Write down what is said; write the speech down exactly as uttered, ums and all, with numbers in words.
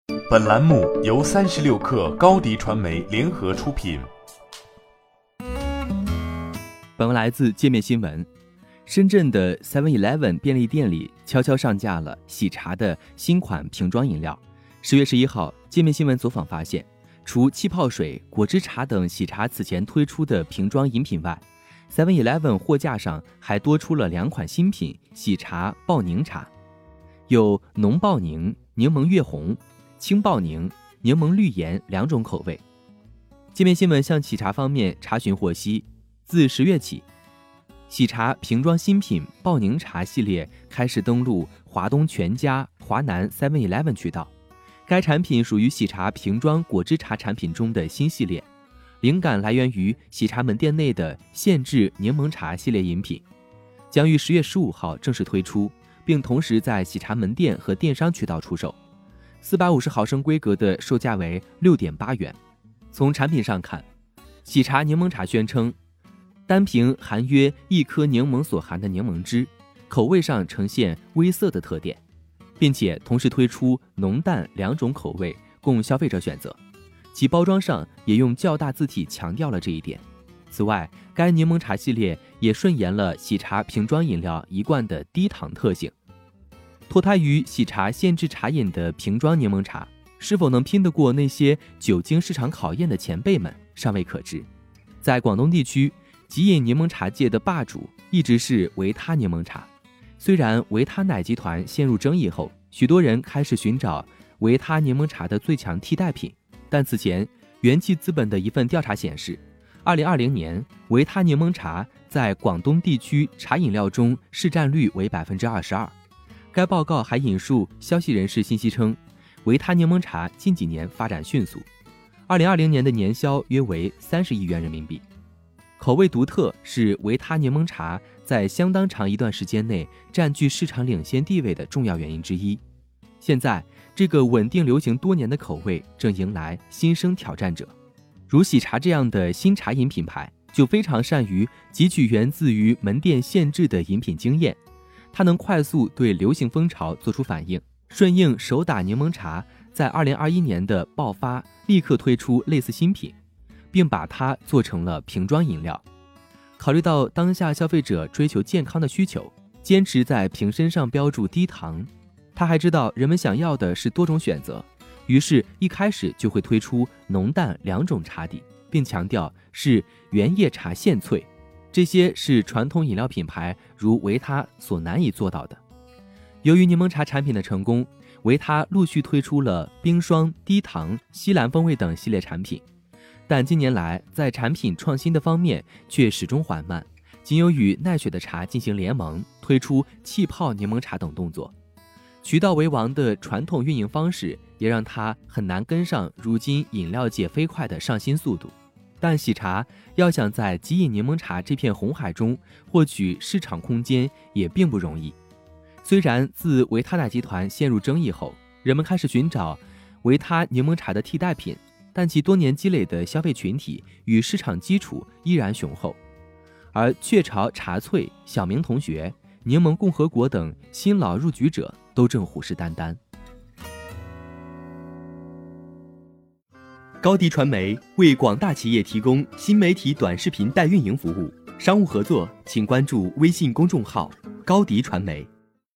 本栏目由三十六氪高迪传媒联合出品。 本文来自界面新闻。深圳的 seven eleven 便利店里悄悄上架了喜茶的新款瓶装饮料。十月十一号，界面新闻走访发现，除气泡水、果汁茶等喜茶此前推出的瓶装饮品外， seven eleven 货架上还多出了两款新品喜茶爆柠茶，有浓爆柠、柠檬月红、轻爆柠、柠檬绿盐两种口味。界面新闻向喜茶方面查询获悉，自十月起，喜茶瓶装新品爆柠茶系列开始登陆华东全家、华南 seven eleven 渠道。该产品属于喜茶瓶装果汁茶产品中的新系列，灵感来源于喜茶门店内的现制柠檬茶系列饮品，将于十月十五号正式推出，并同时在喜茶门店和电商渠道出售。四百五十毫升规格的售价为 六点八元。从产品上看，喜茶柠檬茶宣称单瓶含约一颗柠檬所含的柠檬汁，口味上呈现微涩的特点，并且同时推出浓淡两种口味供消费者选择，其包装上也用较大字体强调了这一点。此外，该柠檬茶系列也顺延了喜茶瓶装饮料一贯的低糖特性。脱胎于喜茶现制茶饮的瓶装柠檬茶，是否能拼得过那些久经市场考验的前辈们，尚未可知。在广东地区，即饮柠檬茶界的霸主一直是维他柠檬茶。虽然维他奶集团陷入争议后，许多人开始寻找维他柠檬茶的最强替代品，但此前元气资本的一份调查显示，二零二零年维他柠檬茶在广东地区茶饮料中市占率为 百分之二十二。该报告还引述消息人士信息称，维他柠檬茶近几年发展迅速，二零二零年的年销约为三十亿元人民币。口味独特是维他柠檬茶在相当长一段时间内占据市场领先地位的重要原因之一。现在，这个稳定流行多年的口味正迎来新生挑战者。如喜茶这样的新茶饮品牌，就非常善于汲取源自于门店现制的饮品经验，它能快速对流行风潮做出反应，顺应手打柠檬茶在二零二一年的爆发，立刻推出类似新品，并把它做成了瓶装饮料。考虑到当下消费者追求健康的需求，坚持在瓶身上标注低糖。他还知道人们想要的是多种选择，于是一开始就会推出浓淡两种茶底，并强调是原叶茶现萃，这些是传统饮料品牌如维他所难以做到的。由于柠檬茶产品的成功，维他陆续推出了冰霜、低糖、西兰风味等系列产品，但近年来在产品创新的方面却始终缓慢，仅有与奈雪的茶进行联盟，推出气泡柠檬茶等动作。渠道为王的传统运营方式也让它很难跟上如今饮料界飞快的上新速度。但喜茶要想在即饮柠檬茶这片红海中获取市场空间也并不容易。虽然自维他奶集团陷入争议后，人们开始寻找维他柠檬茶的替代品，但其多年积累的消费群体与市场基础依然雄厚。而雀巢茶萃、小明同学、柠檬共和国等新老入局者都正虎视眈眈。高迪传媒为广大企业提供新媒体短视频代运营服务，商务合作请关注微信公众号高迪传媒。